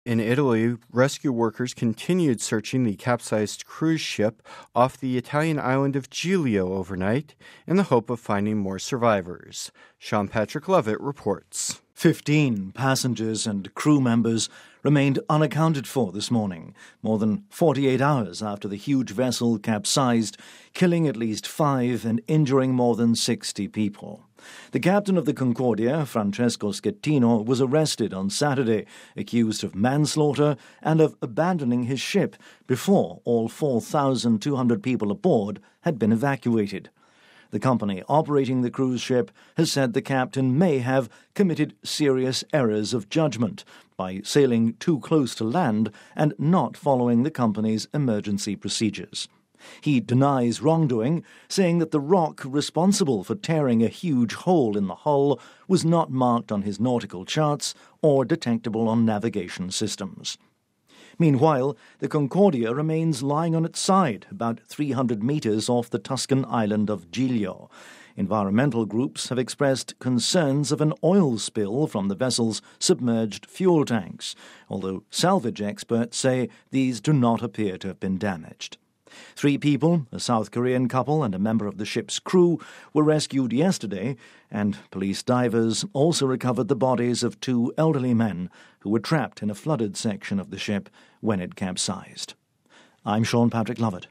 In Italy, rescue workers continued searching the capsized cruise ship off the Italian island of Giglio overnight in the hope of finding more survivors. Sean Patrick Lovett reports. 15 passengers and crew members remained unaccounted for this morning, more than 48 hours after the huge vessel capsized, killing at least 5 and injuring more than 60 people. The captain of the Concordia, Francesco Schettino, was arrested on Saturday, accused of manslaughter and of abandoning his ship before all 4,200 people aboard had been evacuated. The company operating the cruise ship has said the captain may have committed serious errors of judgment by sailing too close to land and not following the company's emergency procedures. He denies wrongdoing, saying that the rock responsible for tearing a huge hole in the hull was not marked on his nautical charts or detectable on navigation systems. Meanwhile, the Concordia remains lying on its side, about 300 meters off the Tuscan island of Giglio. Environmental groups have expressed concerns of an oil spill from the vessel's submerged fuel tanks, although salvage experts say these do not appear to have been damaged. 3 people, a South Korean couple and a member of the ship's crew, were rescued yesterday, and police divers also recovered the bodies of 2 elderly men who were trapped in a flooded section of the ship when it capsized. I'm Sean Patrick Lovett.